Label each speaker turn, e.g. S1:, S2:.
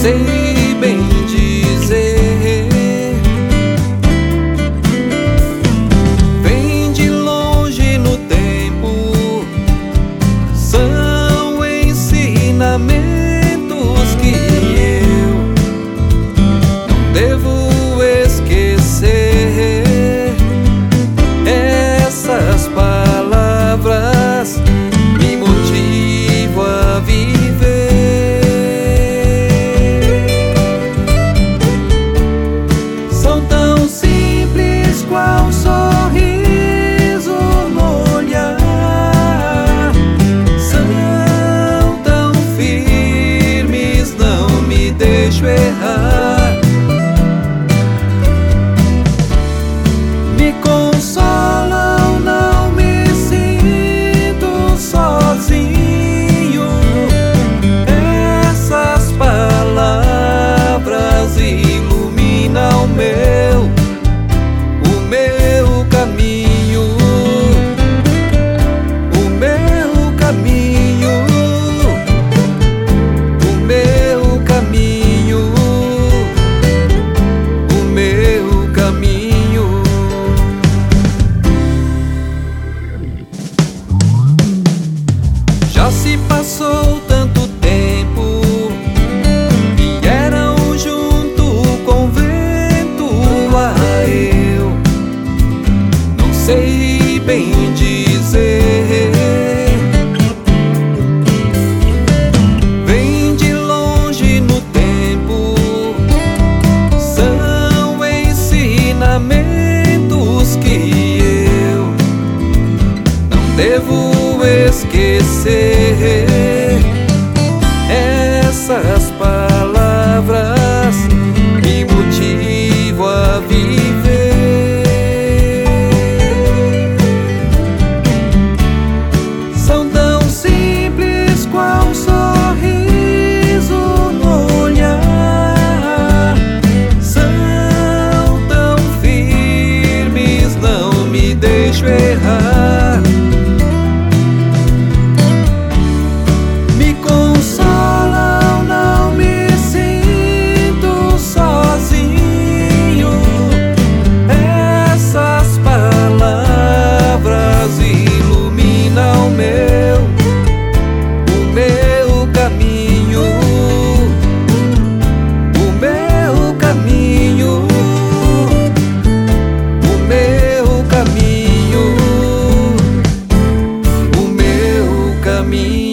S1: sei bem dizer. Vem de longe no tempo, são ensinamentos que eu não devo esquecer. Essas palavras me motivam a viver. São tão simples qual um sorriso no olhar, são tão firmes, não me deixo errar. Me consolam, não me sinto sozinho. Essas palavras iluminam o meu caminho, o meu caminho, o meu caminho, o meu caminho. Já se passou tanto tempo, vieram junto com o vento. Eu não sei bem dizer. Vem de longe no tempo, são ensinamentos que eu não devo esquecer. Essas palavras me motivam a viver. São tão simples qual um sorriso no olhar, são tão firmes, não me deixo errar. Me consolam, não me sinto sozinho. Essas palavras iluminam o meu caminho, o meu caminho, o meu caminho, o meu caminho.